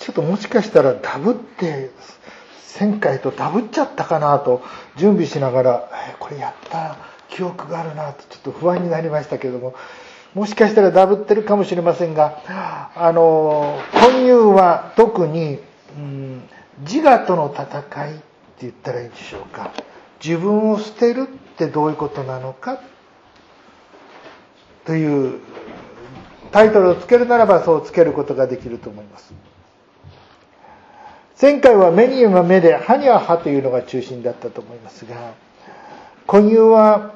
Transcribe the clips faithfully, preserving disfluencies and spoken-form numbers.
ちょっともしかしたらダブって前回とダブっちゃったかなと準備しながら、えこれやった記憶があるなとちょっと不安になりましたけれども、もしかしたらダブってるかもしれませんが、あの混入は特に、うん、自我との戦いって言ったらいいんでしょうか。自分を捨てるってどういうことなのかというタイトルをつけるならばそうつけることができると思います。前回は目には目で歯には歯というのが中心だったと思いますが、混入は、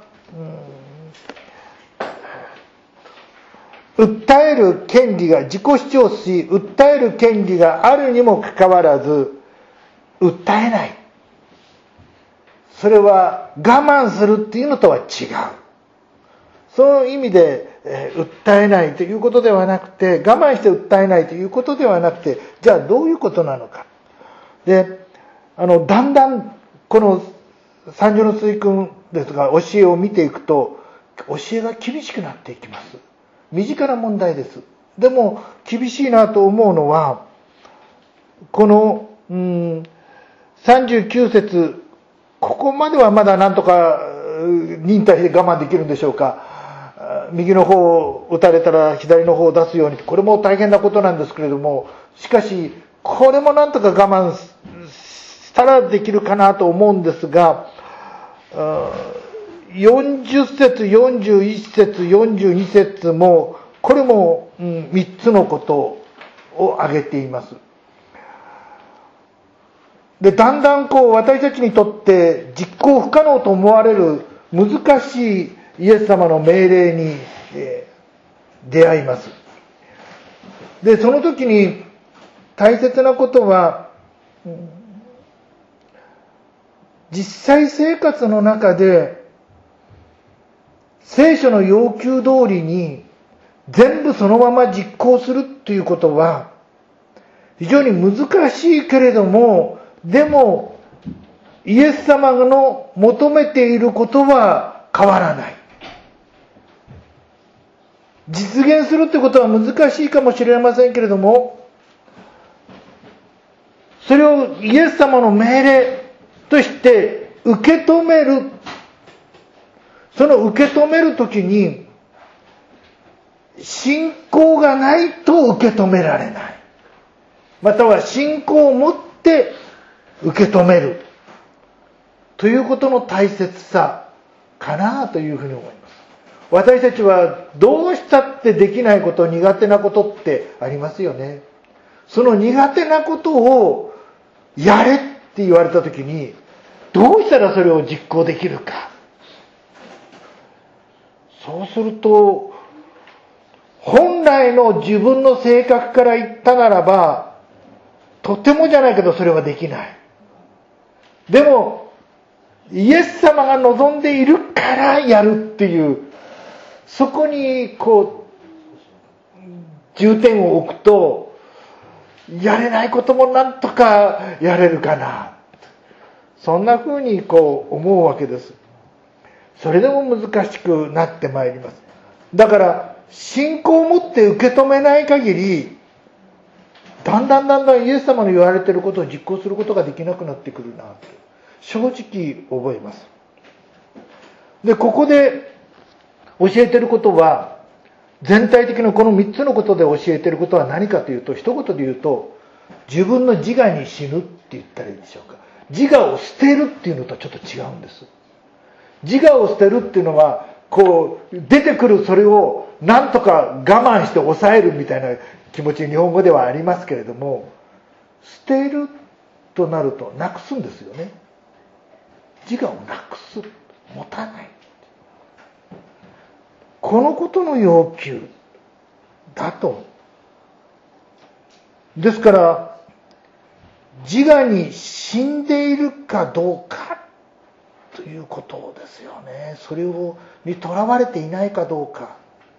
うん、訴える権利が自己主張し訴える権利があるにもかかわらず訴えない、それは我慢するっていうのとは違う。その意味で、えー、訴えないということではなくて、我慢して訴えないということではなくて、じゃあどういうことなのか。で、あのだんだんこの三条の水君ですが、教えを見ていくと教えが厳しくなっていきます。身近な問題です。でも厳しいなと思うのは、この、うん、さんじゅうきゅう節、ここまではまだなんとか忍耐して我慢できるんでしょうか。右の方を打たれたら左の方を出すように、これも大変なことなんですけれども、しかしこれもなんとか我慢したらできるかなと思うんですが、よんじゅっ節、よんじゅういち節、よんじゅうに節もこれもみっつのことを挙げています。で、だんだんこう私たちにとって実行不可能と思われる難しいイエス様の命令に、えー、出会います。で、その時に大切なことは、実際生活の中で聖書の要求通りに全部そのまま実行するということは非常に難しいけれども、でもイエス様の求めていることは変わらない。実現するってことは難しいかもしれませんけれども、それをイエス様の命令として受け止める。その受け止めるときに信仰がないと受け止められない。または信仰を持って受け止めるということの大切さかなというふうに思います。私たちはどうしたってできないこと、苦手なことってありますよね。その苦手なことをやれって言われたときに、どうしたらそれを実行できるか。そうすると、本来の自分の性格から言ったならば、とてもじゃないけどそれはできない。でも、イエス様が望んでいるからやるっていう、そこにこう重点を置くと、やれないこともなんとかやれるかな、そんなふうにこう思うわけです。それでも難しくなってまいります。だから信仰を持って受け止めない限り、だんだんだんだんイエス様の言われていることを実行することができなくなってくるなと正直覚えます。で、ここで教えていることは、全体的なこのみっつのことで教えていることは何かというと、一言で言うと、自分の自我に死ぬって言ったらいいでしょうか。自我を捨てるっていうのとはちょっと違うんです。自我を捨てるっていうのは、こう出てくるそれをなんとか我慢して抑えるみたいな気持ち、日本語ではありますけれども、捨てるとなるとなくすんですよね。自我をなくす、持たない。このことの要求だと。ですから自我に死んでいるかどうかということですよね。それをにとらわれていないかどうか、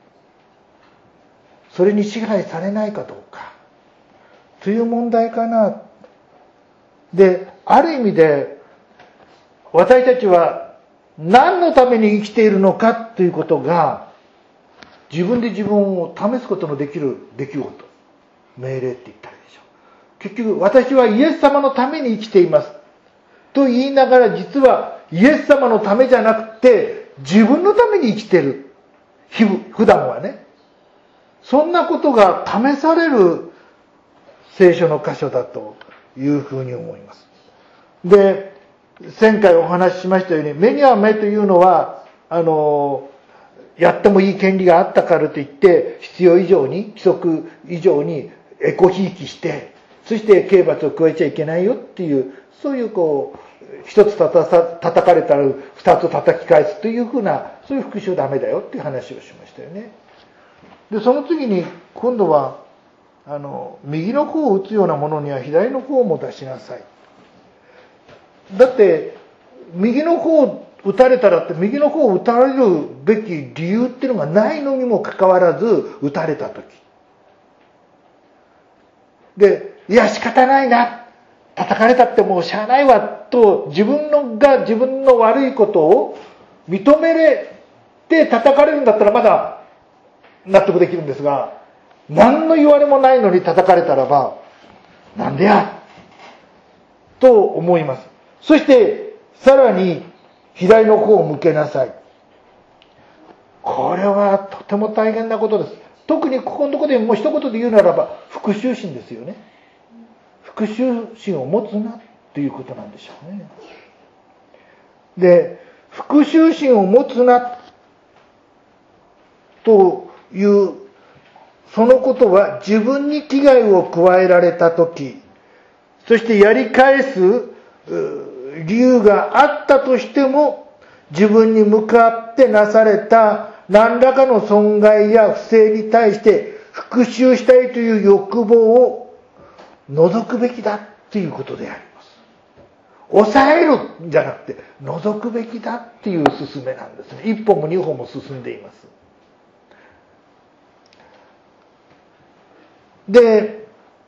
それに支配されないかどうかという問題かな。で、ある意味で私たちは何のために生きているのかということが自分で自分を試すことのできる出来事、命令って言ったらいいでしょう。 結局私はイエス様のために生きていますと言いながら、実はイエス様のためじゃなくて自分のために生きてる。普段はね。そんなことが試される聖書の箇所だというふうに思います。で、前回お話ししましたように、目には目というのは、あの、やってもいい権利があったからといって、必要以上に、規則以上にエコひいきして、そして刑罰を加えちゃいけないよっていう、そういうこう、一つ叩かれたら二つ叩き返すというふうな、そういう復讐ダメだよっていう話をしましたよね。で、その次に、今度は、あの、右の方を打つようなものには左の方も出しなさい。だって、右の方を打たれたらって、右の方を打たれるべき理由っていうのがないのにもかかわらず、打たれたとき。で、いや仕方ないな。叩かれたってもうしゃあないわ、と自分のが自分の悪いことを認めれて叩かれるんだったらまだ納得できるんですが、何の言われもないのに叩かれたらば、なんでやと思います。そして、さらに、左の方を向けなさい。これはとても大変なことです。特にここのところでもう一言で言うならば、復讐心ですよね。復讐心を持つなということなんでしょうね。で、復讐心を持つなという、そのことは自分に危害を加えられたとき、そしてやり返す理由があったとしても、自分に向かってなされた何らかの損害や不正に対して復讐したいという欲望を除くべきだということであります。抑えるんじゃなくて除くべきだっていう勧めなんですね。一歩も二歩も進んでいます。で、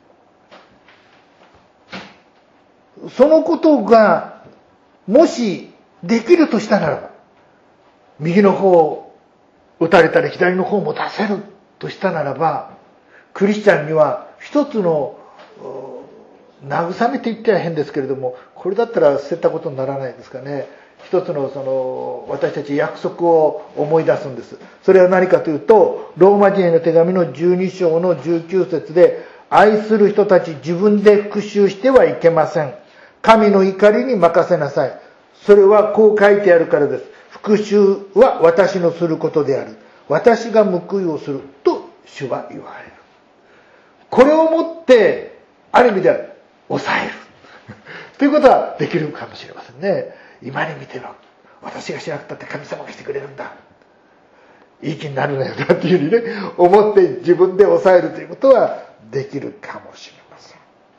そのことがもしできるとしたならば、右の方を打たれたり左の方も出せるとしたならば、クリスチャンには一つの慰めて言っては変ですけれども、これだったら捨てたことにならないですかね。一つのその私たち約束を思い出すんです。それは何かというと、ローマ人への手紙のじゅうに章のじゅうきゅう節で、愛する人たち自分で復讐してはいけません。神の怒りに任せなさい。それはこう書いてあるからです。復讐は私のすることである。私が報いをすると主は言われる。これをもって、ある意味では抑える。ということはできるかもしれませんね。今に見てろ。私がしなくたって神様がしてくれるんだ。いい気になるのよなっていうふうにね、思って自分で抑えるということはできるかもしれません。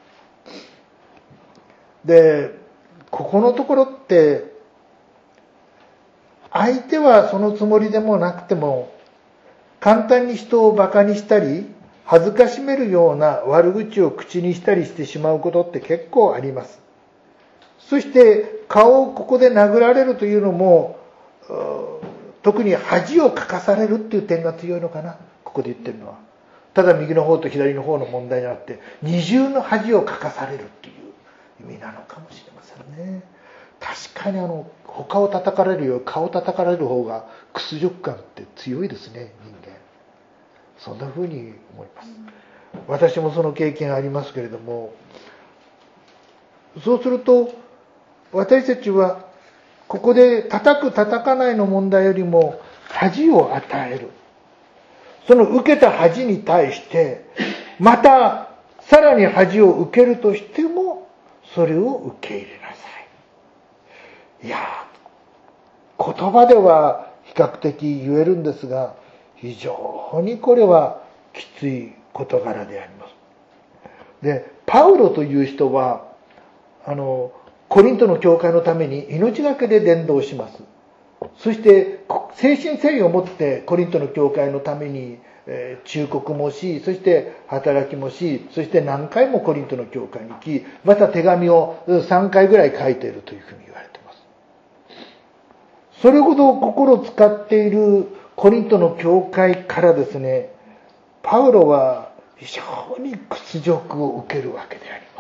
で、ここのところって、相手はそのつもりでもなくても、簡単に人をバカにしたり、恥ずかしめるような悪口を口にしたりしてしまうことって結構あります。そして顔をここで殴られるというのも、特に恥をかかされるっていう点が強いのかな、ここで言ってるのは。ただ右の方と左の方の問題じゃなくて、二重の恥をかかされるっていう意味なのかもしれませんね。確かにあの他を叩かれるより顔を叩かれる方が屈辱感って強いですね、人間。そんな風に思います。私もその経験ありますけれども、そうすると私たちはここで叩く叩かないの問題よりも恥を与える。その受けた恥に対してまたさらに恥を受けるとしてもそれを受け入れなさい。いや、言葉では比較的言えるんですが、非常にこれはきつい事柄であります。で、パウロという人はあのコリントの教会のために命がけで伝道します。そして誠心誠意を持ってコリントの教会のために忠告もし、そして働きもし、そして何回もコリントの教会に行き、また手紙をさんかいぐらい書いているというふうに言われています。それほど心を使っているコリントの教会からですね、パウロは非常に屈辱を受けるわけであります。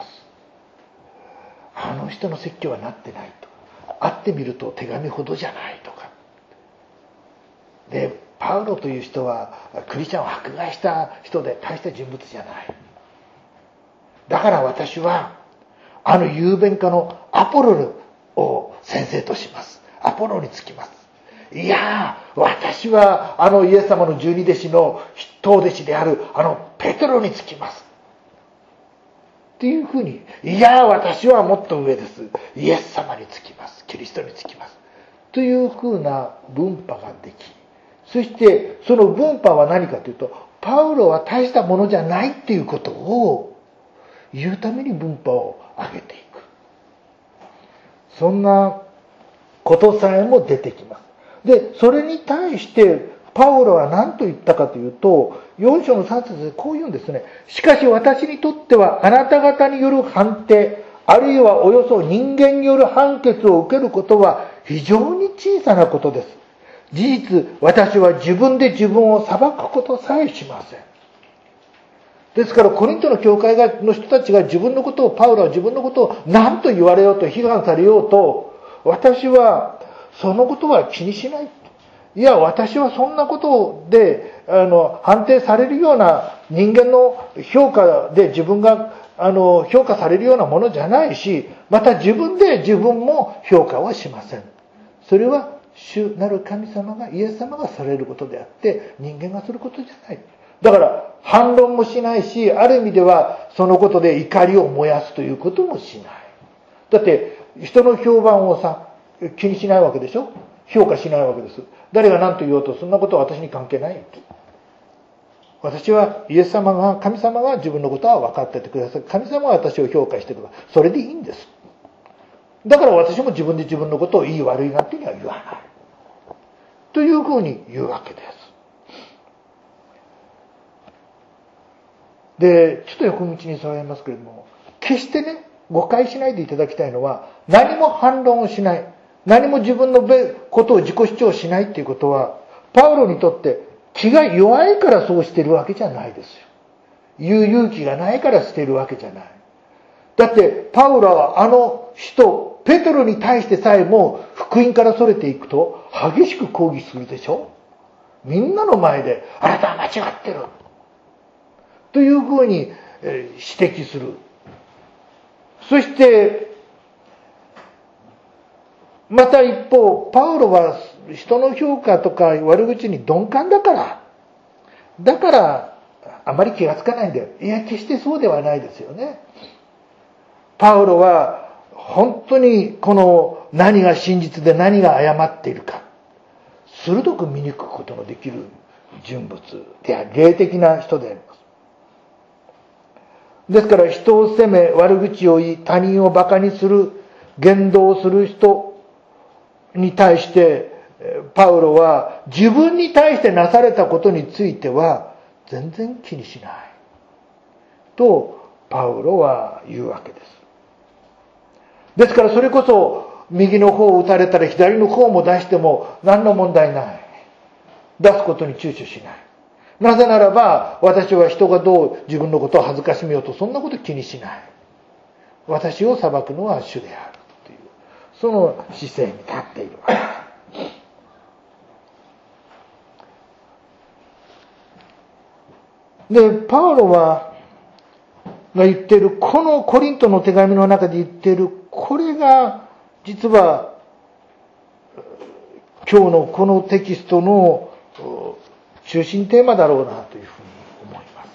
あの人の説教はなってないと。会ってみると手紙ほどじゃないとか。で、パウロという人はクリスチャンを迫害した人で大した人物じゃない。だから私はあの雄弁家のアポロを先生とします。アポロにつきます。いやー、私はあのイエス様の十二弟子の筆頭弟子であるあのペテロにつきます。っていうふうに、いやー、私はもっと上です。イエス様につきます。キリストにつきます。というふうな分派ができ、そしてその分派は何かというと、パウロは大したものじゃないっていうことを言うために分派を上げていく。そんなことさえも出てきます。で、それに対してパウロは何と言ったかというと、よん章のさん節でこう言うんですね。しかし私にとってはあなた方による判定、あるいはおよそ人間による判決を受けることは非常に小さなことです。事実、私は自分で自分を裁くことさえしません。ですからコリントの教会の人たちが自分のことを、パウロは自分のことを何と言われようと批判されようと、私はそのことは気にしない。いや、私はそんなことであの判定されるような人間の評価で自分があの評価されるようなものじゃないし、また自分で自分も評価はしません。それは主なる神様が、イエス様がされることであって人間がすることじゃない。だから反論もしないし、ある意味ではそのことで怒りを燃やすということもしない。だって人の評判をさ気にしないわけでしょ。評価しないわけです。誰が何と言おうとそんなことは私に関係ない。私はイエス様が、神様が自分のことは分かっててください。神様が私を評価してください。それでいいんです。だから私も自分で自分のことをいい悪いなんていうには言わない。というふうに言うわけです。で、ちょっと横道にそられますけれども、決してね、誤解しないでいただきたいのは、何も反論をしない。何も自分のことを自己主張しないっていうことは、パウロにとって気が弱いからそうしてるわけじゃないですよ。言う勇気がないからしてるわけじゃない。だってパウロはあの人ペテロに対してさえも福音からそれていくと激しく抗議するでしょ。みんなの前であなたは間違ってるというふうに指摘する。そしてまた一方、パウロは人の評価とか悪口に鈍感だから、だからあまり気がつかないんだよ。いや、決してそうではないですよね。パウロは本当にこの何が真実で何が誤っているか、鋭く見抜くことのできる人物であり、霊的な人であります。ですから人を責め、悪口を言い、他人を馬鹿にする、言動をする人に対してパウロは自分に対してなされたことについては全然気にしないとパウロは言うわけです。ですからそれこそ右の方を打たれたら左の方も出しても何の問題ない。出すことに躊躇しない。なぜならば私は人がどう自分のことを恥ずかしめようとそんなこと気にしない。私を裁くのは主である。その姿勢に立っているわけです。で、パウロはが言っているこのコリントの手紙の中で言っているこれが実は今日のこのテキストの中心テーマだろうなというふうに思います。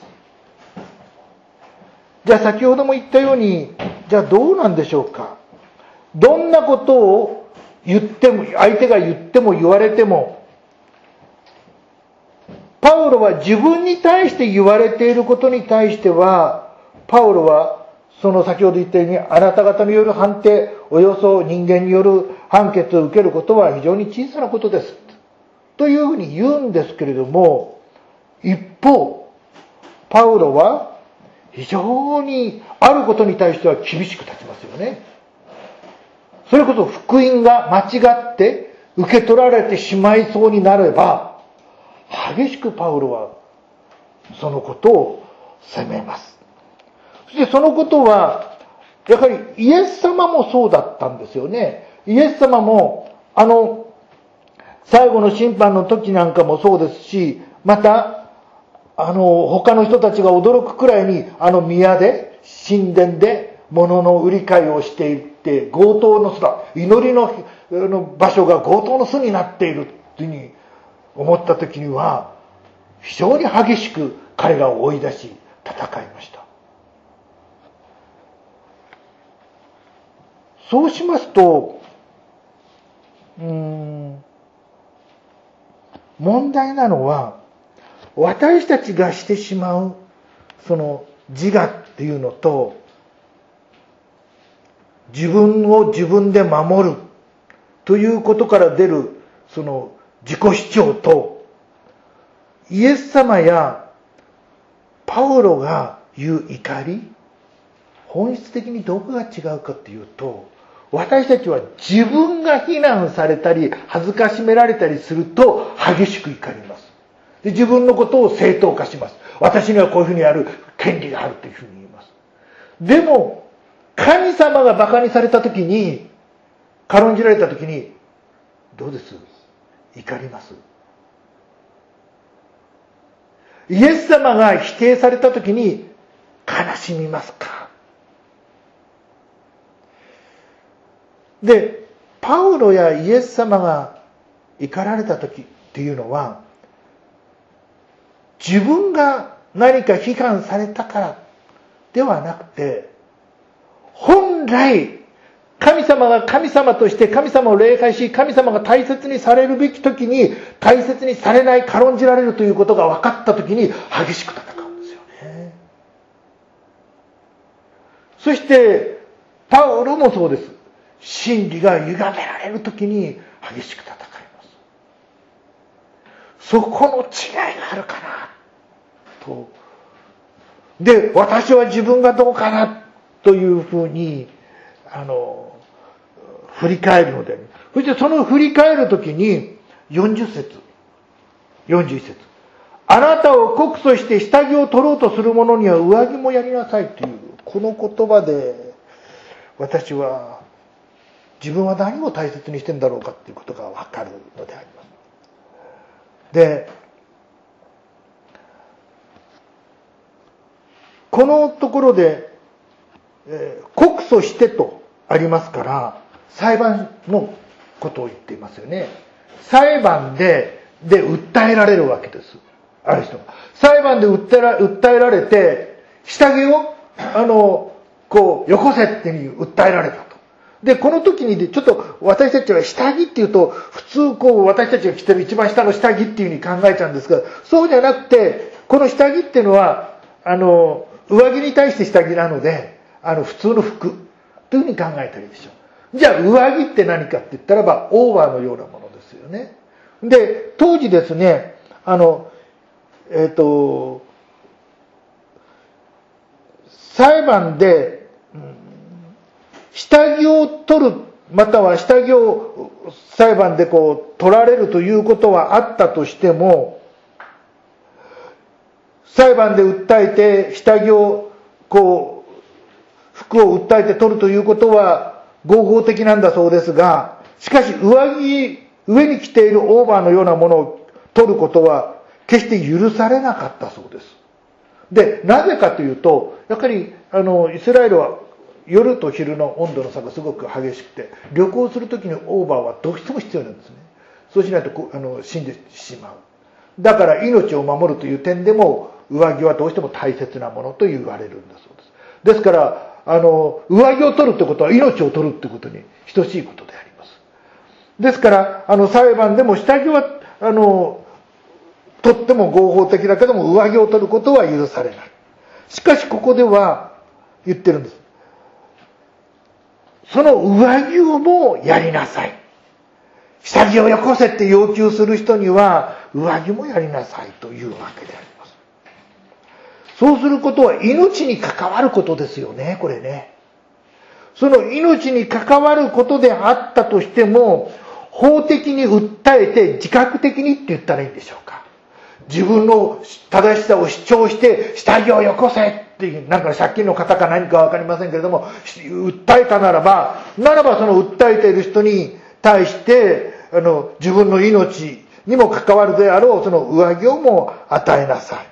じゃあ先ほども言ったように、じゃあどうなんでしょうか。どんなことを言っても、相手が言っても言われても、パウロは自分に対して言われていることに対しては、パウロはその先ほど言ったように、あなた方による判定、およそ人間による判決を受けることは非常に小さなことです。というふうに言うんですけれども、一方、パウロは非常にあることに対しては厳しく立ちますよね。それこそ福音が間違って受け取られてしまいそうになれば、激しくパウロはそのことを責めます。そしてそのことはやはりイエス様もそうだったんですよね。イエス様もあの最後の審判の時なんかもそうですし、またあの他の人たちが驚くくらいにあの宮で神殿で物の売り買いをしていって強盗の巣だ、祈り の, の場所が強盗の巣になっているというふうに思った時には非常に激しく彼らを追い出し戦いました。そうしますとうーん問題なのは、私たちがしてしまうその自我っていうのと、自分を自分で守るということから出るその自己主張と、イエス様やパウロが言う怒り、本質的にどこが違うかっていうと、私たちは自分が非難されたり恥ずかしめられたりすると激しく怒ります。で、自分のことを正当化します。私にはこういうふうにやる権利があるというふうに言います。でも神様が馬鹿にされた時に、軽んじられた時にどうです？怒ります。イエス様が否定された時に悲しみますか？で、パウロやイエス様が怒られた時っていうのは、自分が何か批判されたからではなくて、本来神様が神様として神様を礼拝し、神様が大切にされるべき時に大切にされない、軽んじられるということが分かった時に激しく戦うんですよね。そしてパウロもそうです。真理が歪められる時に激しく戦います。そこの違いがあるかなと。で、私は自分がどうかなというふうにあの振り返るので、そしてその振り返る時によんじゅっ節よんじゅういち節、あなたを告訴して下着を取ろうとする者には上着もやりなさいというこの言葉で、私は自分は何を大切にしてんだろうかということが分かるのであります。で、このところで、えー、告訴してとありますから、裁判のことを言っていますよね。裁判でで訴えられるわけです。ある人が裁判で訴えら、訴えられて、下着をあのこうよこせっていう訴えられたと。で、この時にちょっと私たちは下着っていうと、普通こう私たちが着てる一番下の下着っていうふうに考えちゃうんですが、そうじゃなくて、この下着っていうのはあの上着に対して下着なので、あの普通の服というふうに考えたらいいでしょう。じゃあ上着って何かって言ったらば、オーバーのようなものですよね。で、当時ですね、あのえっと裁判で、うん下着を取る、または下着を裁判でこう取られるということはあったとしても、裁判で訴えて下着をこう服を訴えて取るということは合法的なんだそうですが、しかし上着上に着ているオーバーのようなものを取ることは決して許されなかったそうです。で、なぜかというと、やっぱりあのイスラエルは夜と昼の温度の差がすごく激しくて、旅行するときにオーバーはどうしても必要なんですね。そうしないとあの死んでしまう。だから命を守るという点でも上着はどうしても大切なものと言われるんだそうです。ですからあの上着を取るってことは命を取るってことに等しいことであります。ですからあの裁判でも下着はあのとっても合法的だけども、上着を取ることは許されない。しかしここでは言ってるんです。その上着をもやりなさい。下着をよこせって要求する人には上着もやりなさいというわけであります。そうすることは命に関わることですよね、これね。その命に関わることであったとしても、法的に訴えて自覚的にって言ったらいいんでしょうか。 自分の正しさを主張して下着をよこせっていう、なんか借金の方か何かわかりませんけれども、訴えたならば、ならばその訴えている人に対して、あの、自分の命にも関わるであろう、その上着をも与えなさい。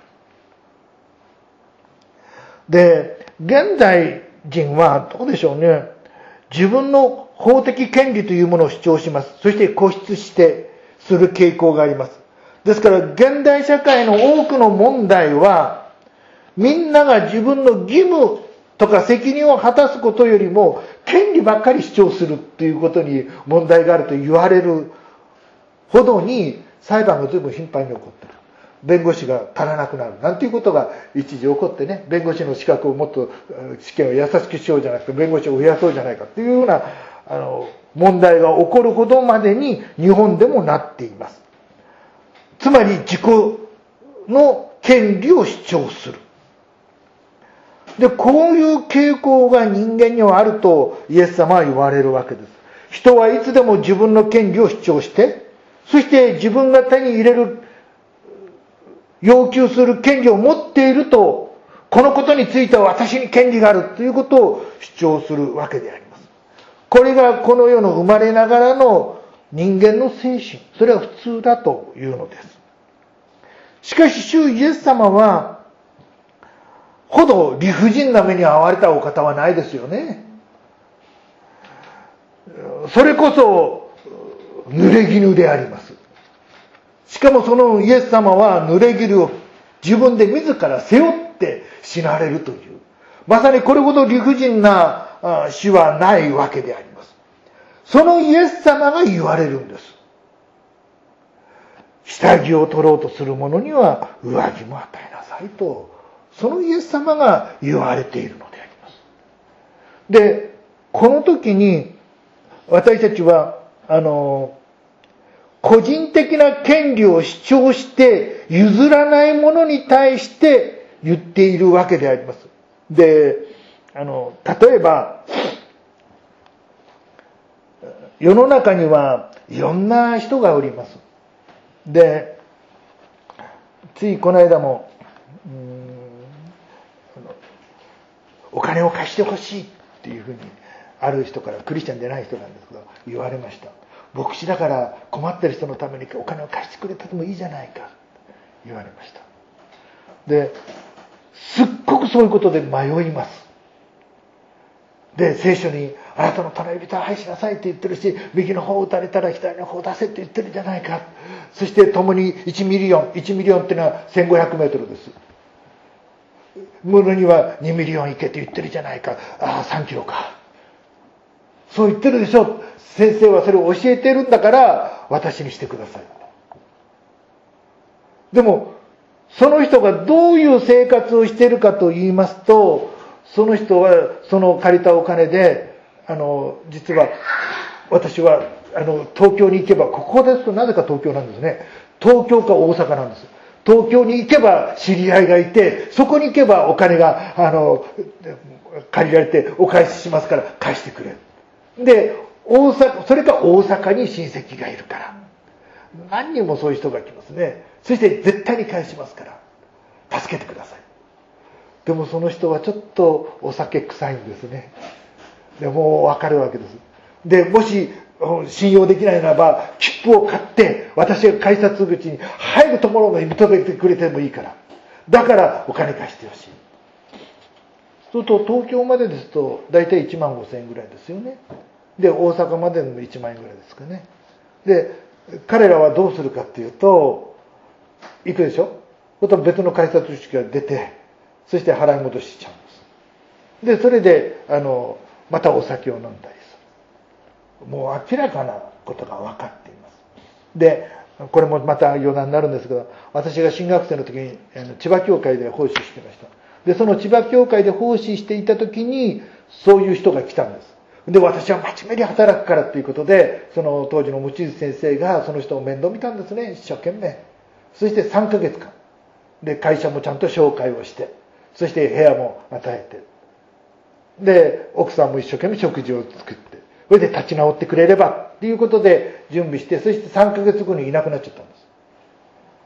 で、現代人はどうでしょうね。自分の法的権利というものを主張します。そして固執してする傾向があります。ですから現代社会の多くの問題は、みんなが自分の義務とか責任を果たすことよりも権利ばっかり主張するということに問題があると言われるほどに裁判が随分頻繁に起こっている。弁護士が足らなくなるなんていうことが一時起こってね、弁護士の資格をもっと試験を優しくしようじゃなくて弁護士を増やそうじゃないかっていうようなあの問題が起こるほどまでに日本でもなっています。つまり自己の権利を主張する。で、こういう傾向が人間にはあるとイエス様は言われるわけです。人はいつでも自分の権利を主張して、そして自分が手に入れる要求する権利を持っていると、このことについては私に権利があるということを主張するわけであります。これがこの世の生まれながらの人間の精神、それは普通だというのです。しかし主イエス様はほど理不尽な目に遭われたお方はないですよね。それこそ濡れ衣であります。しかもそのイエス様は濡れ衣を自分で自ら背負って死なれるという、まさにこれほど理不尽な死はないわけであります。そのイエス様が言われるんです。下着を取ろうとする者には上着も与えなさいと、そのイエス様が言われているのであります。で、この時に私たちはあの個人的な権利を主張して譲らない者に対して言っているわけであります。で、あの例えば世の中にはいろんな人がおります。で、ついこの間もうーんお金を貸してほしいっていうふうにある人から、クリスチャンでない人なんですけど言われました。牧師だから困ってる人のためにお金を貸してくれてもいいじゃないか言われました。で、すっごくそういうことで迷います。で、聖書にあなたの隣人は愛しなさいって言ってるし、右の方を打たれたら左の方を出せって言ってるじゃないか。そして共にいちミリオン、いちミリオンっていうのはせんごひゃくメートルです。室にはにミリオン行けって言ってるじゃないか。ああ、さんキロか。そう言ってるでしょ。先生はそれを教えてるんだから私にしてください。でもその人がどういう生活をしているかと言いますと、その人はその借りたお金で、あの実は私はあの東京に行けば、ここですとなぜか東京なんですね。東京か大阪なんです。東京に行けば知り合いがいて、そこに行けばお金があの借りられてお返ししますから返してくれ。で、大阪、それか大阪に親戚がいるから、何人もそういう人が来ますね。そして絶対に返しますから助けてください。でもその人はちょっとお酒臭いんですね。でもう分かるわけです。で、もし信用できないならば切符を買って私が改札口に入るところまで見届けてくれてもいいから、だからお金貸してほしい。そうすると東京までですと大体いちまんごせんえんぐらいですよね。で、大阪までのいちまんえんぐらいですかね。で、彼らはどうするかっていうと、行くでしょ。そと別の改札口が出て、そして払い戻しちゃうんです。で、それであのまたお酒を飲んだりする。もう明らかなことが分かっています。で、これもまた余談になるんですけど、私が新学生の時に千葉教会で奉仕してました。で、その千葉教会で奉仕していた時にそういう人が来たんです。で、私は真面目に働くからということで、その当時の望月先生がその人を面倒見たんですね、一生懸命。そしてさんかげつかんで会社もちゃんと紹介をして、そして部屋も与えて、で奥さんも一生懸命食事を作って、それで立ち直ってくれればっていうことで準備して、そしてさんかげつごにいなくなっちゃったんです。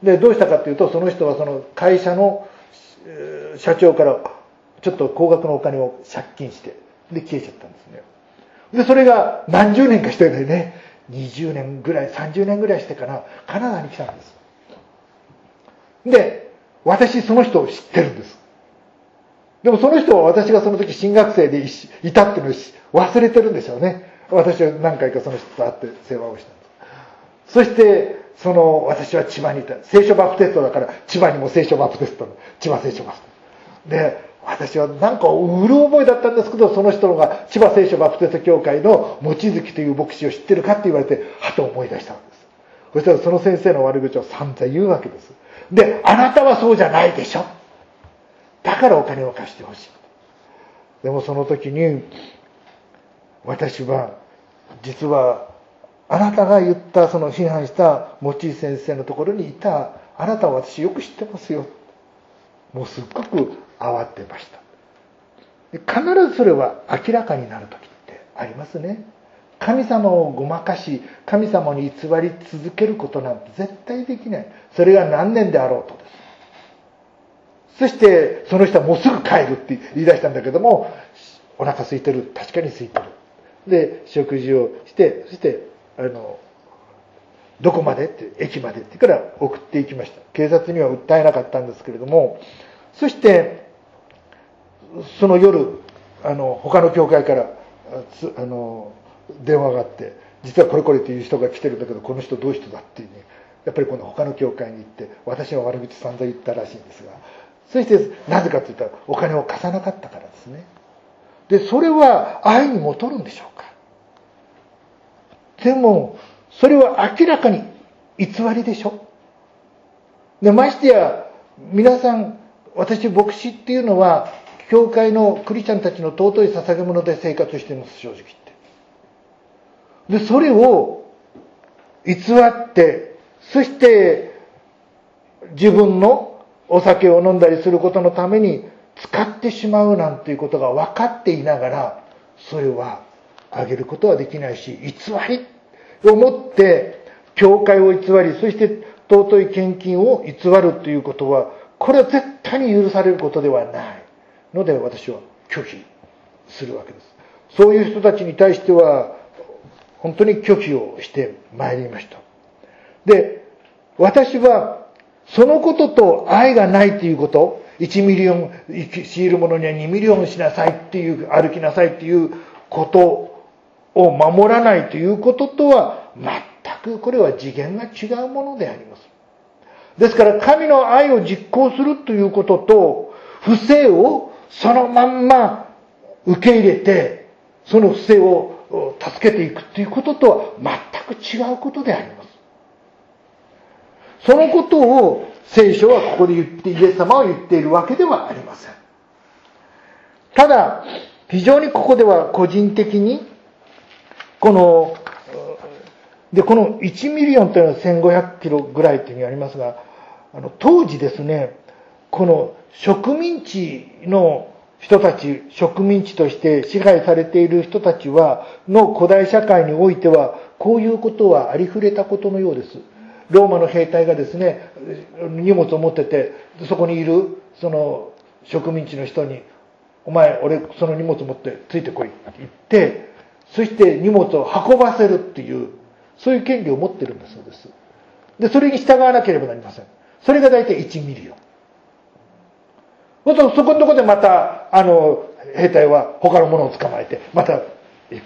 でどうしたかっていうと、その人はその会社の社長からちょっと高額のお金を借金してで消えちゃったんですね。でそれが何十年かしてでね、にじゅうねんぐらいさんじゅうねんぐらいしてからカナダに来たんです。で私その人を知ってるんです。でもその人は私がその時新学生でいたっていうのを忘れてるんでしょうね。私は何回かその人と会って世話をしたんです。そしてその私は千葉にいた、聖書バプテストだから千葉にも聖書バプテストの千葉聖書バプテストで、私はなんかうる覚えだったんですけど、その人が千葉聖書バプテスト教会の望月という牧師を知ってるかって言われて、はと思い出したんです。そしたらその先生の悪口を散々言うわけです。で、あなたはそうじゃないでしょ、だからお金を貸してほしい。でもその時に私は実はあなたが言ったその批判した望月先生のところにいたあなたは私よく知ってますよ。もうすっごく慌てました。で必ずそれは明らかになる時ってありますね。神様をごまかし神様に偽り続けることなんて絶対できない。それが何年であろうとです。そしてその人はもうすぐ帰るって言い出したんだけども、お腹空いてる、確かに空いてる。で食事をしてそしてあのどこまでって駅までってから送っていきました。警察には訴えなかったんですけれども、そしてその夜あの他の教会からあの電話があって、実はこれこれっていう人が来てるんだけどこの人どういう人だっていうね、やっぱりこの他の教会に行って私の悪口散々言ったらしいんですが、そしてなぜかといったらお金を貸さなかったからですね。でそれは愛にもとるんでしょうか。でもそれは明らかに偽りでしょ。でましてや皆さん、私牧師っていうのは教会のクリスチャンたちの尊い捧げ物で生活しています、正直言って。でそれを偽って、そして自分のお酒を飲んだりすることのために使ってしまうなんていうことが分かっていながら、それはあげることはできないし、偽りをもって教会を偽り、そして尊い献金を偽るということは、これは絶対に許されることではないので、私は拒否するわけです。そういう人たちに対しては本当に拒否をしてまいりました。で私はそのことと愛がないということ、いちミリオン強いる者にはにミリオンしなさいっていう、歩きなさいっていうことを守らないということとは全くこれは次元が違うものであります。ですから神の愛を実行するということと、不正をそのまんま受け入れてその不正を助けていくということとは全く違うことであります。そのことを聖書はここで言って、イエス様は言っているわけではありません。ただ非常にここでは個人的にこのでこのいちミリオンというのはせんごひゃくキロぐらいというふうにありますが、あの当時ですね、この植民地の人たち、植民地として支配されている人たちはの古代社会においてはこういうことはありふれたことのようです。ローマの兵隊がですね、荷物を持ってて、そこにいるその植民地の人に、お前俺その荷物持ってついてこいって言って、そして荷物を運ばせるっていう、そういう権利を持ってるんだそうです。でそれに従わなければなりません。それが大体いちミリオン。そこのところでまたあの兵隊は他のものを捕まえてまた行くって、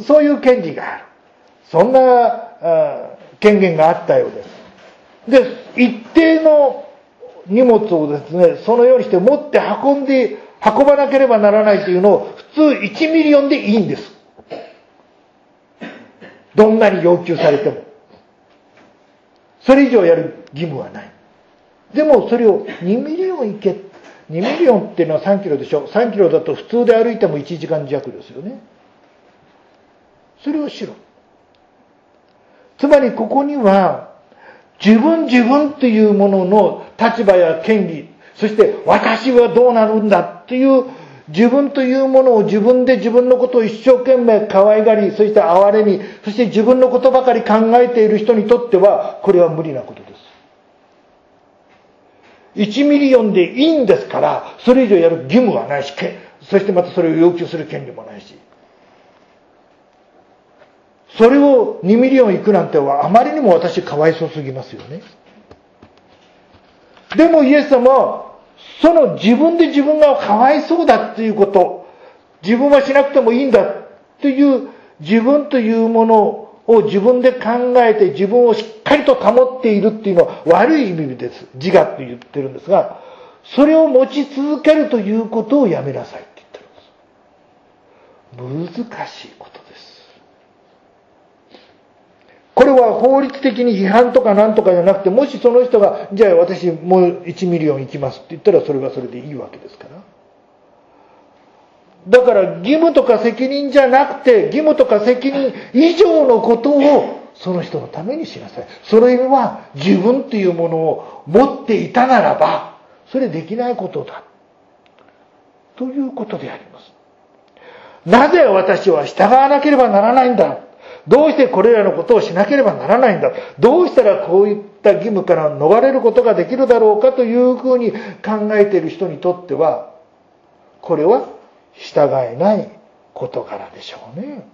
そういう権利がある。そんなあ権限があったようです。で一定の荷物をですね、そのようにして持って運んで運ばなければならないというのを普通いちミリオンでいいんです。どんなに要求されてもそれ以上やる義務はない。でもそれをにミリオンいけ、にミリオンっていうのはさんキロでしょ。さんキロだと普通で歩いてもいちじかん弱ですよね。それをしろ。つまりここには自分自分というものの立場や権利、そして私はどうなるんだっていう自分というものを自分で自分のことを一生懸命可愛がり、そして哀れみ、そして自分のことばかり考えている人にとっては、これは無理なことです。いちミリオンでいいんですから、それ以上やる義務はないし、そしてまたそれを要求する権利もないし。それをにミリオンいくなんてはあまりにも私かわいそうすぎますよね。でもイエス様は、その自分で自分がかわいそうだっていうこと、自分はしなくてもいいんだという自分というものを自分で考えて自分をしっかりと保っているっていうのは悪い意味です。自我って言ってるんですが、それを持ち続けるということをやめなさいって言ってるんです。難しいことです。これは法律的に批判とかなんとかじゃなくて、もしその人が、じゃあ私もういちミリオン行きますって言ったら、それはそれでいいわけですから。だから義務とか責任じゃなくて、義務とか責任以上のことをその人のためにしなさい。それは自分というものを持っていたならば、それできないことだ。ということであります。なぜ私は従わなければならないんだ。どうしてこれらのことをしなければならないんだ。どうしたらこういった義務から逃れることができるだろうかというふうに考えている人にとっては、これは従えない事柄でしょうね。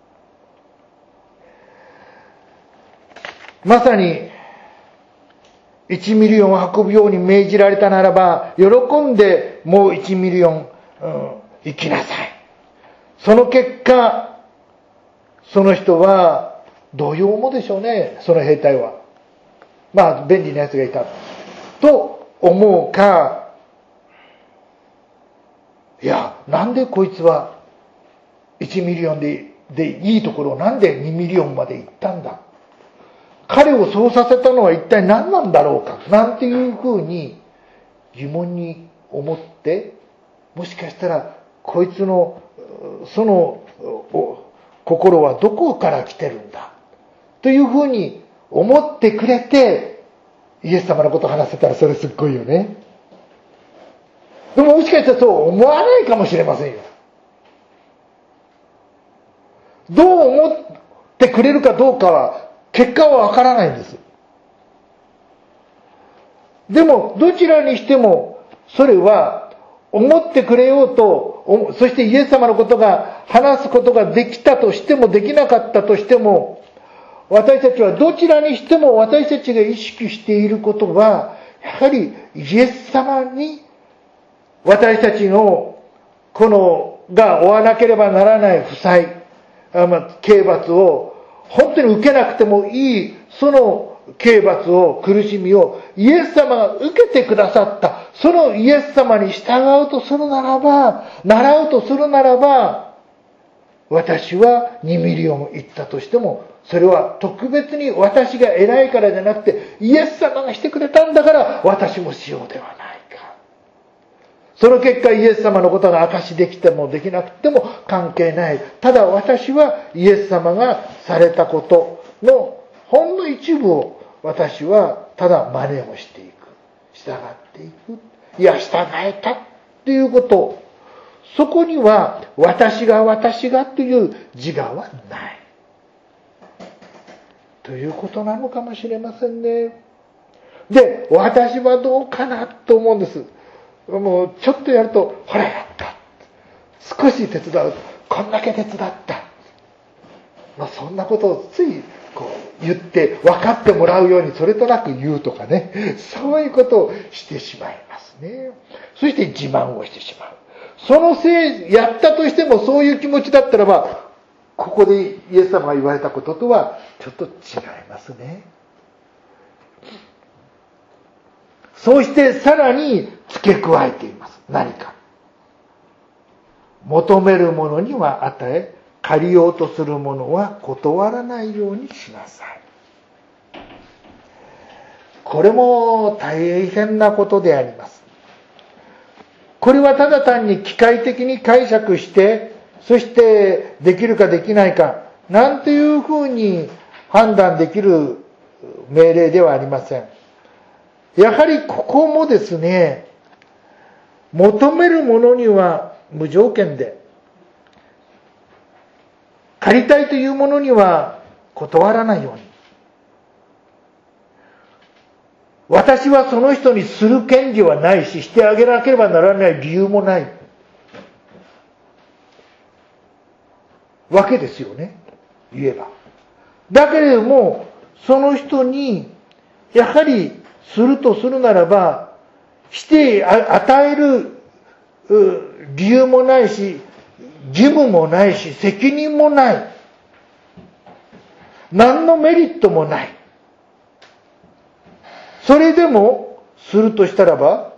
まさにいちミリオンを運ぶように命じられたならば、喜んでもういちミリオン、うん、行きなさい。その結果、その人はどういう思うでしょうね、その兵隊は。まあ便利なやつがいたと思うか、いや、なんでこいつはいちミリオンで、でいいところをなんでにミリオンまで行ったんだ。彼をそうさせたのは一体何なんだろうか。なんていうふうに疑問に思って、もしかしたらこいつのその心はどこから来てるんだ。というふうに思ってくれて、イエス様のことを話せたらそれすっごいよね。でももしかしたらそう思わないかもしれませんよ。どう思ってくれるかどうかは結果はわからないんです。でもどちらにしてもそれは思ってくれようと、そしてイエス様のことが話すことができたとしてもできなかったとしても、私たちはどちらにしても私たちが意識していることは、やはりイエス様に私たちのこのが負わなければならない負債、あまあ、刑罰を本当に受けなくてもいい、その刑罰を、苦しみをイエス様が受けてくださった、そのイエス様に従うとするならば、習うとするならば、私はにミリオン行ったとしても、それは特別に私が偉いからじゃなくて、イエス様がしてくれたんだから私もしようではないか。その結果イエス様のことが証しできてもできなくても関係ない。ただ私はイエス様がされたことのほんの一部を私はただ真似をしていく。従っていく。いや、従えたっていうこと。そこには私が私がという自我はない。ということなのかもしれませんね。で、私はどうかなと思うんです。もうちょっとやると、ほらやった。少し手伝うと、こんだけ手伝った。まあそんなことをついこう言って分かってもらうようにそれとなく言うとかね。そういうことをしてしまいますね。そして自慢をしてしまう。そのせい、やったとしてもそういう気持ちだったらば、ここでイエス様が言われたこととはちょっと違いますね。そうしてさらに付け加えています。何か。求めるものには与え、借りようとするものは断らないようにしなさい。これも大変なことであります。これはただ単に機械的に解釈して、そしてできるかできないか、なんていうふうに判断できる命令ではありません。やはりここもですね、求めるものには無条件で、借りたいというものには断らないように。私はその人にする権利はないし、してあげなければならない理由もないわけですよね、言えば。だけれども、その人にやはりするとするならば、して与える理由もないし、義務もないし、責任もない。何のメリットもない。それでもするとしたらば、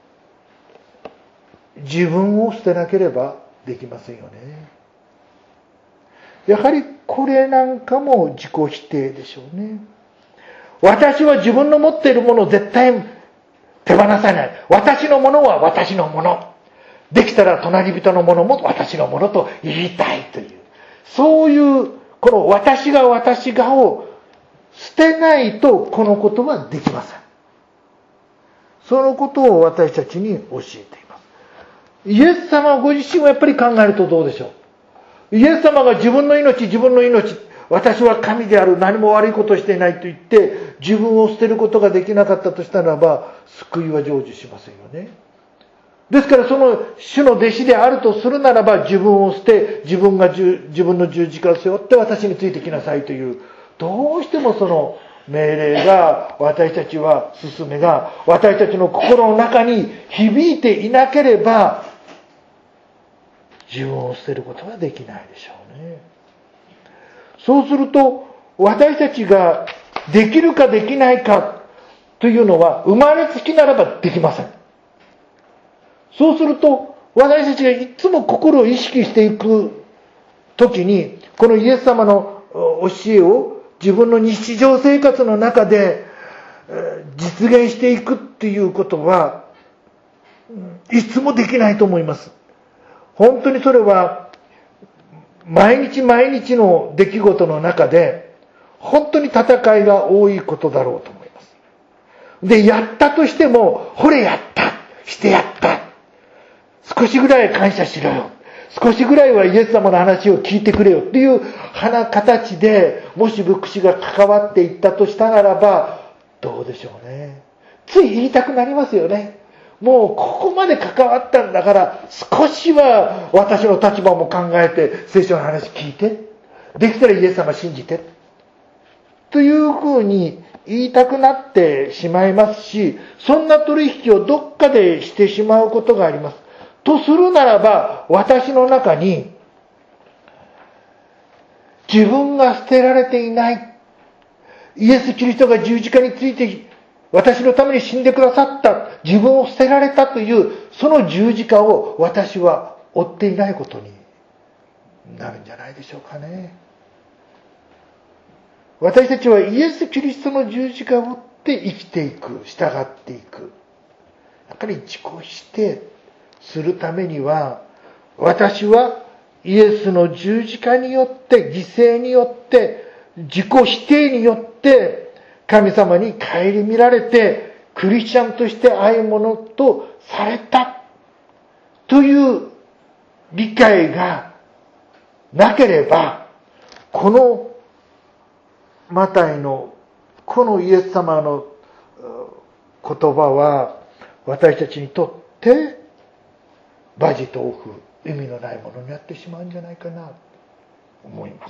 自分を捨てなければできませんよね。やはりこれなんかも自己否定でしょうね。私は自分の持っているものを絶対手放さない。私のものは私のもの。できたら隣人のものも私のものと言いたいという。そういう、この私が私がを捨てないとこのことはできません。そのことを私たちに教えています。イエス様ご自身はやっぱり考えるとどうでしょう。イエス様が自分の命、自分の命、私は神である、何も悪いことをしていないと言って自分を捨てることができなかったとしたならば、救いは成就しませんよね。ですからその主の弟子であるとするならば、自分を捨て、自分が自分の十字架を背負って私についてきなさいという、どうしてもその命令が、私たちは勧めが私たちの心の中に響いていなければ、自分を捨てることはできないでしょうね。そうすると、私たちができるかできないかというのは、生まれつきならばできません。そうすると、私たちがいつも心を意識していくときに、このイエス様の教えを自分の日常生活の中で実現していくっていうことは、いつもできないと思います。本当にそれは、毎日毎日の出来事の中で、本当に戦いが多いことだろうと思います。で、やったとしても、ほれやった、してやった。少しぐらい感謝しろよ。少しぐらいはイエス様の話を聞いてくれよっていう形で、もし牧師が関わっていったとしたならば、どうでしょうね。つい言いたくなりますよね。もうここまで関わったんだから、少しは私の立場も考えて聖書の話聞いて、できたらイエス様信じてというふうに言いたくなってしまいますし、そんな取引をどっかでしてしまうことがあります。とするならば、私の中に自分が捨てられていない、イエス・キリストが十字架について私のために死んでくださった、自分を捨てられたというその十字架を私は追っていないことになるんじゃないでしょうかね。私たちはイエス・キリストの十字架を追って生きていく、従っていく。やっぱり自己否定するためには、私はイエスの十字架によって、犠牲によって、自己否定によって神様に顧みられて、クリスチャンとして愛物とされたという理解がなければ、このマタイのこのイエス様の言葉は私たちにとってバジとオフ、意味のないものになってしまうんじゃないかなと思います。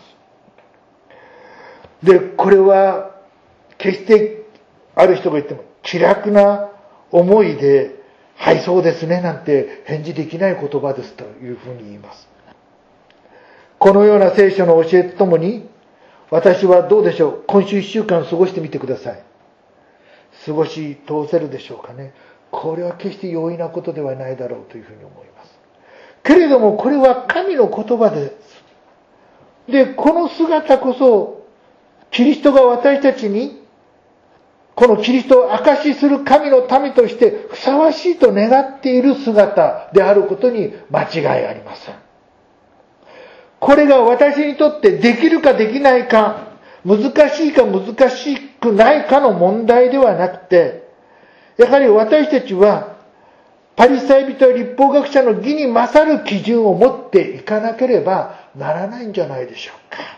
で、これは決してある人が言っても気楽な思いで、はいそうですねなんて返事できない言葉ですというふうに言います。このような聖書の教えとともに、私はどうでしょう、今週一週間過ごしてみてください。過ごし通せるでしょうかね。これは決して容易なことではないだろうというふうに思います。けれどもこれは神の言葉です。で、この姿こそキリストが私たちにこのキリストを証しする神の民としてふさわしいと願っている姿であることに間違いありません。これが私にとってできるかできないか、難しいか難しくないかの問題ではなくて、やはり私たちはパリサイ人や律法学者の義に勝る基準を持っていかなければならないんじゃないでしょうか。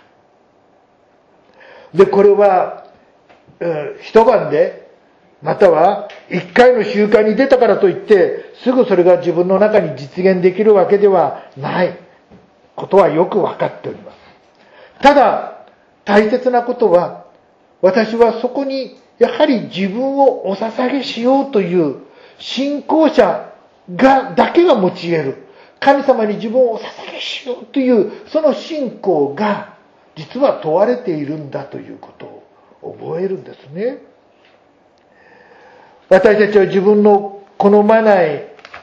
で、これは、うん、一晩で、または一回の習慣に出たからといって、すぐそれが自分の中に実現できるわけではないことはよく分かっております。ただ、大切なことは、私はそこにやはり自分をお捧げしようという信仰者が、だけが用いる、神様に自分をお捧げしようという、その信仰が、実は問われているんだということを覚えるんですね。私たちは自分の好まない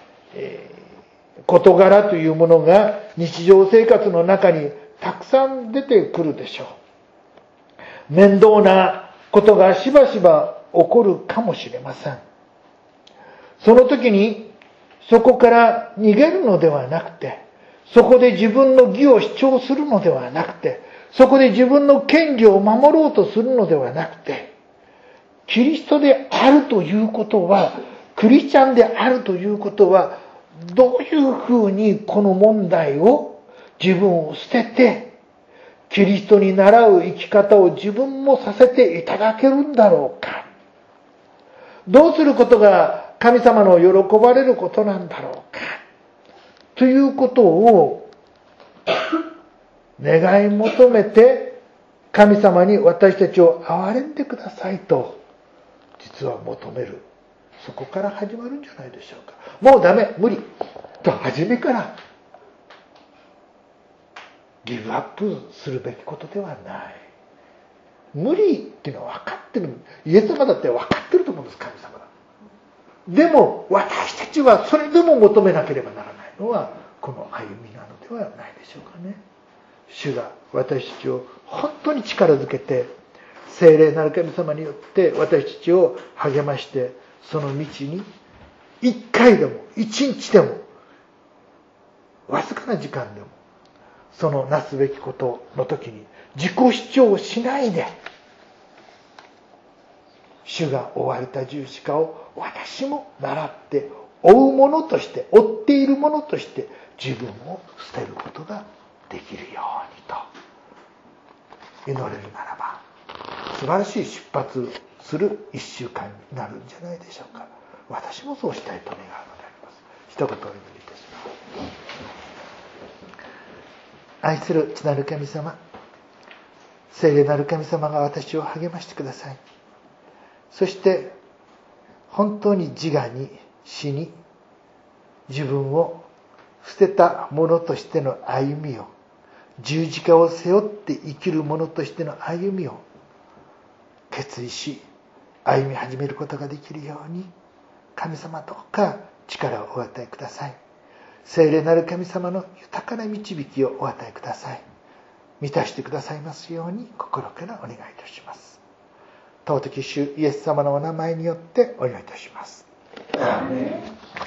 事柄というものが日常生活の中にたくさん出てくるでしょう。面倒なことがしばしば起こるかもしれません。その時にそこから逃げるのではなくて、そこで自分の義を主張するのではなくて、そこで自分の権利を守ろうとするのではなくて、キリストであるということは、クリスチャンであるということは、どういうふうにこの問題を自分を捨てて、キリストに倣う生き方を自分もさせていただけるんだろうか。どうすることが神様の喜ばれることなんだろうか。ということを願い求めて、神様に私たちを憐れんでくださいと、実は求める。そこから始まるんじゃないでしょうか。もうダメ、無理と初めからギブアップするべきことではない。無理っていうのは分かってる。イエス様だって分かってると思うんです、神様が。でも私たちはそれでも求めなければならないのはこの歩みなのではないでしょうかね。主が私たちを本当に力づけて、聖霊なる神様によって私たちを励まして、その道に一回でも一日でもわずかな時間でもそのなすべきことの時に自己主張をしないで、主が追われた十字架を私も習って追うものとして、追っているものとして自分を捨てることができるようにと祈れるならば、素晴らしい出発する一週間になるんじゃないでしょうか。私もそうしたいと願うのであります。一言お祈りいたします。愛する父なる神様、聖霊なる神様が私を励ましてください。そして本当に自我に死に、自分を捨てた者としての歩みを、十字架を背負って生きる者としての歩みを決意し、歩み始めることができるように、神様どうか力をお与えください。聖霊なる神様の豊かな導きをお与えください。満たしてくださいますように心からお願いいたします。尊き主イエス様のお名前によってお祈りいたします。アーメン。